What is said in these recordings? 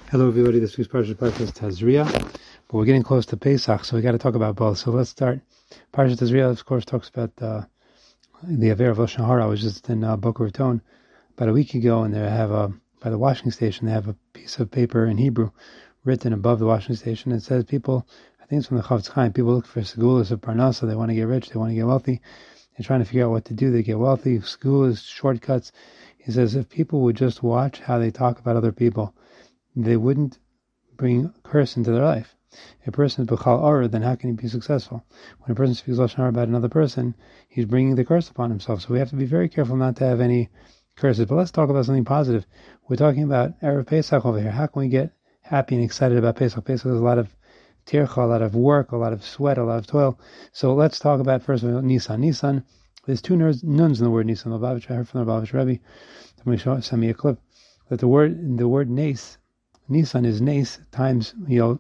Hello everybody, this week's Parshat is Tazria, but we're getting close to Pesach, so we got to talk about both. So let's start. Parshat Tazria, of course, talks about the Aver of Lashon Hara. I was just in Boca Raton about a week ago, and they have by the washing station, they have a piece of paper in Hebrew written above the washing station. It says people, I think it's from the Chafetz Chaim, people look for segulas of Parnasa, they want to get rich, they want to get wealthy, they're trying to figure out what to do, they get wealthy, segulas, shortcuts. He says if people would just watch how they talk about other people, they wouldn't bring curse into their life. If a person is b'chal aura, then how can he be successful? When a person speaks lashon hara about another person, he's bringing the curse upon himself. So we have to be very careful not to have any curses. But let's talk about something positive. We're talking about Erev Pesach over here. How can we get happy and excited about Pesach? Pesach is a lot of tircha, a lot of work, a lot of sweat, a lot of toil. So let's talk about first of all Nisan. Nisan, there's two nuns in the word Nisan. I heard from the Lubavitch Rebbe. Somebody sent me a clip that the word Nes, Nisan is Nes times,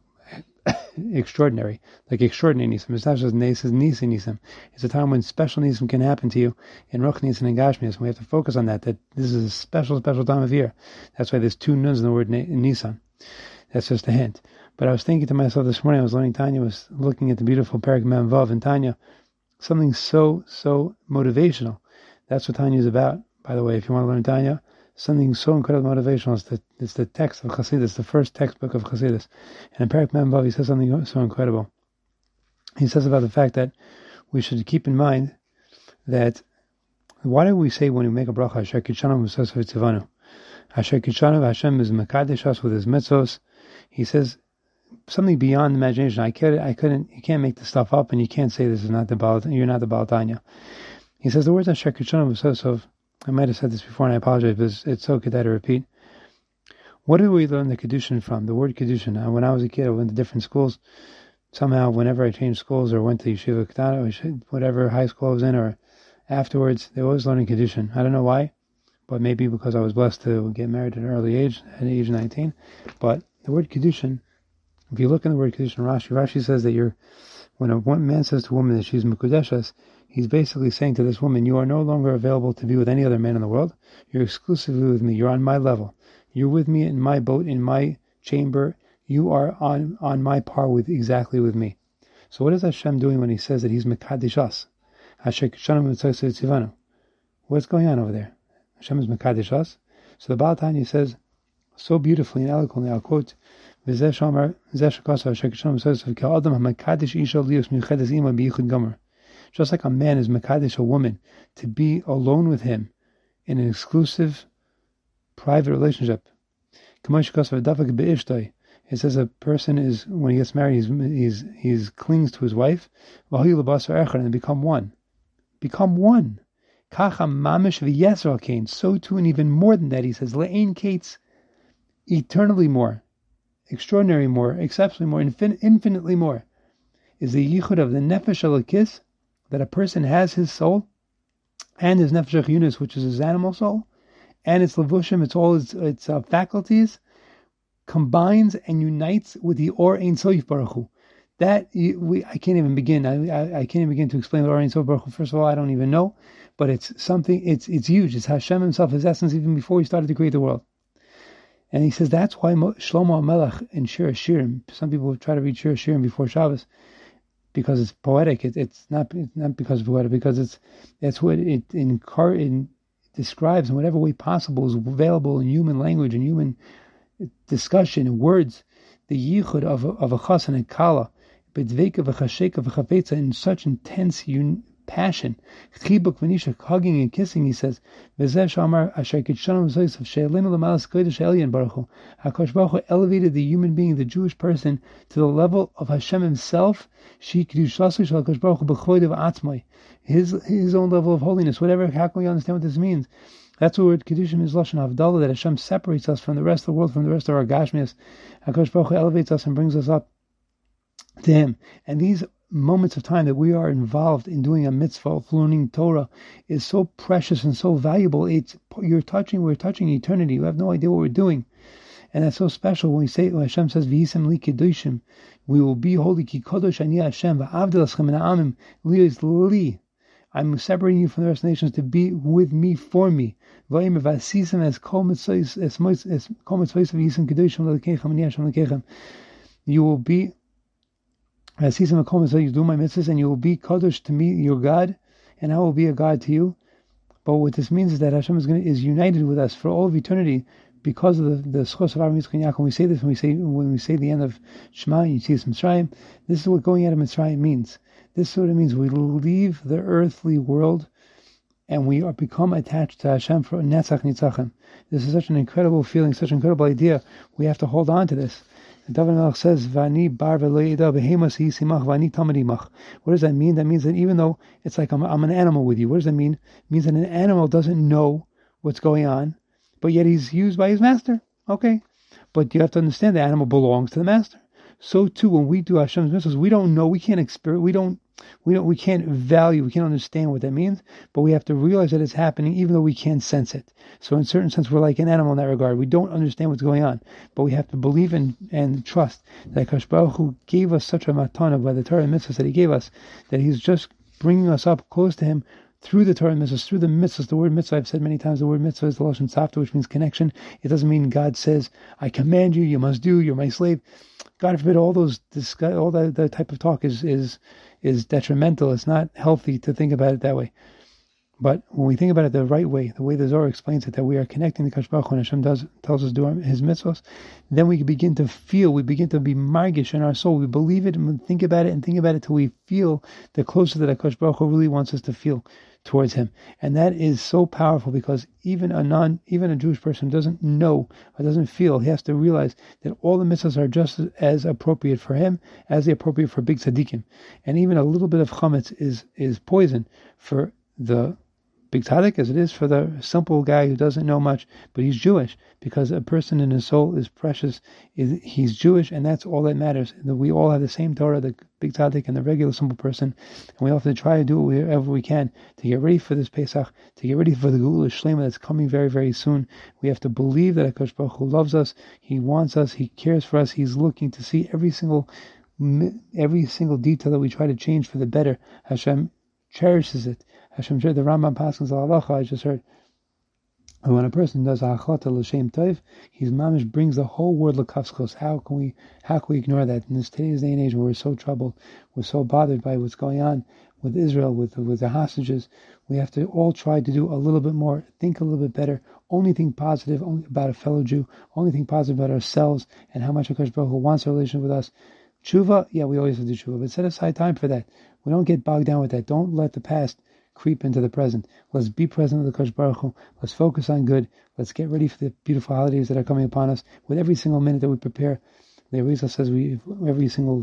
extraordinary, like extraordinary Nisan. It's not just Nes, it's Nisan. It's a time when special Nisan can happen to you in Ruch Nisan and Gashmias. And we have to focus on that this is a special time of year. That's why there's two nuns in the word Nisan. That's just a hint. But I was thinking to myself this morning, I was learning Tanya, was looking at the beautiful Perek Mem Vav in Tanya, something so motivational. That's what Tanya is about. By the way, if you want to learn Tanya, something so incredibly motivational. It's the text of Chassidus, the first textbook of Chassidus. And in Perek Mem Vav, he says something so incredible. He says about the fact that we should keep in mind that why do we say when we make a bracha, Asher Kitshanu V'Sos V'Tzivanu? Asher Kitshanu, Hashem is Mekadesh us with his mitzvos. He says something beyond imagination. You can't make this stuff up, and you can't say this is not the Baal, you're not the Baal Tanya. He says the words Asher Kitshanu V'Sos. I might have said this before, and I apologize, but it's so good to repeat. What do we learn the Kedushin from? The word Kedushin. When I was a kid, I went to different schools. Somehow, whenever I changed schools or went to Yeshiva Ketana, or whatever high school I was in, or afterwards, they were always learning Kedushin. I don't know why, but maybe because I was blessed to get married at an early age, at age 19. But the word Kedushin, if you look in the word Kedushin, Rashi says that when a man says to a woman that she's Mekudeshes, he's basically saying to this woman, you are no longer available to be with any other man in the world. You're exclusively with me. You're on my level. You're with me in my boat, in my chamber. You are on my par exactly with me. So what is Hashem doing when he says that he's Mekadesh us? What's going on over there? Hashem is Mekadesh us. So the Baal Tanya says so beautifully and eloquently, I'll quote, just like a man is Mekadesh a woman to be alone with him in an exclusive private relationship. It says a person is, when he gets married, he's clings to his wife, and they become one. Become one. So too, and even more than that, he says, Le'ein Kates, eternally more, extraordinary more, exceptionally more, infinitely more, is the yichud of the nefesh elokis, that a person has his soul, and his nefesh yunus, which is his animal soul, and its levushim, it's all its faculties, combines and unites with the Or Ein Sof Baruch Hu. That I can't even begin. I can't even begin to explain what Or Ein Sof Baruch Hu. First of all, I don't even know, but it's something. It's huge. It's Hashem Himself, His essence, even before He started to create the world. And He says that's why Shlomo HaMelech in Shir Hashirim. Some people try to read Shir Hashirim before Shabbos, because it's poetic. It's not because it's poetic, because that's what it describes in whatever way possible is available in human language and human discussion and words. The yichud of a chas and a kala, bedveka v'chasheka v'chafetza, in such intense passion, chibuk v'nishak, hugging and kissing. He says, "V'zeh shamar asher kitshanu v'zoysav she'elinu l'malas kodesh elyon baruch hu." HaKadosh Baruch Hu elevated the human being, the Jewish person, to the level of Hashem Himself. She kedushasu shel HaKadosh Baruch Hu b'chodev atzmai, His own level of holiness. Whatever, how can we understand what this means? That's what word Kedushin is Lashon Havdalah, that Hashem separates us from the rest of the world, from the rest of our Gashmias. HaKadosh Baruch Hu elevates us and brings us up to Him. And these moments of time that we are involved in doing a mitzvah of learning Torah is so precious and so valuable. We're touching eternity. You have no idea what we're doing. And that's so special when Hashem says, V'yisem li kedushim, we will be holy, ki kodosh ani Hashem, v'avdel eschem min ha'amim, li is li. I'm separating you from the rest of the nations to be with me, for me. You will be, you do my mitzvahs, and you will be kadosh to me, your God, and I will be a God to you. But what this means is that Hashem is united with us for all of eternity because of the schos of Avraham, Yitzchak, and Yaakov. We say this when we say the end of Shema, Yetzias Mitzrayim. This is what going out of Mitzrayim means. This is what it means. We leave the earthly world and we are become attached to Hashem for Netzach Nitzachim. This is such an incredible feeling, such an incredible idea. We have to hold on to this. David Melech says, "Vani bar v'leida behemas hisimach vani tamadimach." What does that mean? That means that even though it's like I'm an animal with you. What does that mean? It means that an animal doesn't know what's going on, but yet he's used by his master. Okay, but you have to understand the animal belongs to the master. So too, when we do Hashem's mitzvahs, we don't know, we can't experience, we can't value, we can't understand what that means, but we have to realize that it's happening even though we can't sense it. So in a certain sense, we're like an animal in that regard. We don't understand what's going on, but we have to believe and trust that Akash Baruch Hu gave us such a matana by the Torah and mitzvahs that he gave us, that he's just bringing us up close to him through the Torah and mitzvahs, through the mitzvahs. The word mitzvah, I've said many times, the word mitzvah is the Lashon Tzavta, which means connection. It doesn't mean God says, I command you, you must do, you're my slave. God forbid, all that type of talk is detrimental. It's not healthy to think about it that way. But when we think about it the right way, the way the Zohar explains it, that we are connecting the Kadosh Baruch Hu and Hashem tells us to do his mitzvahs, then we begin to feel, we begin to be margish in our soul. We believe it and we think about it till we feel the closer that Kadosh Baruch Hu really wants us to feel towards him. And that is so powerful, because even a Jewish person doesn't know or doesn't feel, he has to realize that all the mitzvahs are just as appropriate for him as they appropriate for big tzaddikim. And even a little bit of chametz is poison for the big tzaddik as it is for the simple guy who doesn't know much, but he's Jewish, because a person in his soul is precious. He's Jewish, and that's all that matters. We all have the same Torah, the big tzaddik and the regular simple person, and we have to try to do whatever we can to get ready for this Pesach, to get ready for the Geula Shlema that's coming very, very soon. We have to believe that HaKadosh Baruch Hu loves us, he wants us, he cares for us, he's looking to see every single detail that we try to change for the better. Hashem cherishes it. Hashem, the Rambam Paschal's halacha, I just heard, when a person does ha'achlata l'shem tov, his mamish brings the whole world l'kafskos. How can we ignore that in today's day and age where we're so troubled, we're so bothered by what's going on with Israel, with the hostages? We have to all try to do a little bit more, think a little bit better, only think positive, only about a fellow Jew, only think positive about ourselves and how much HaKadosh Baruch Hu wants a relationship with us. Tshuva, yeah, we always have to do tshuva, but set aside time for that. We don't get bogged down with that. Don't let the past creep into the present. Let's be present with the Kadosh Baruch Hu. Let's focus on good. Let's get ready for the beautiful holidays that are coming upon us. With every single minute that we prepare, the Arizal says every single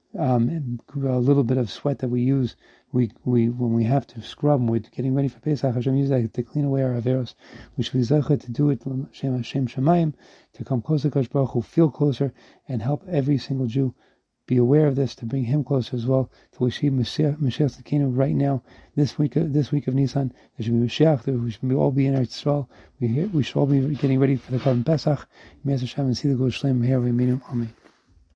little bit of sweat that we use, when we have to scrub and we're getting ready for Pesach, Hashem uses that to clean away our averos. We should be zeichet to do it, Shem Shemayim, to come closer to Kadosh Baruch Hu, feel closer, and help every single Jew be aware of this, to bring him closer as well, to receive Mashiach Tzidkenu right now, this week of Nisan. There should be Mashiach, we should all be in Eretz Yisrael. We should all be getting ready for the Korban Pesach. May Hashem and see the Geula Shlema here. Amen.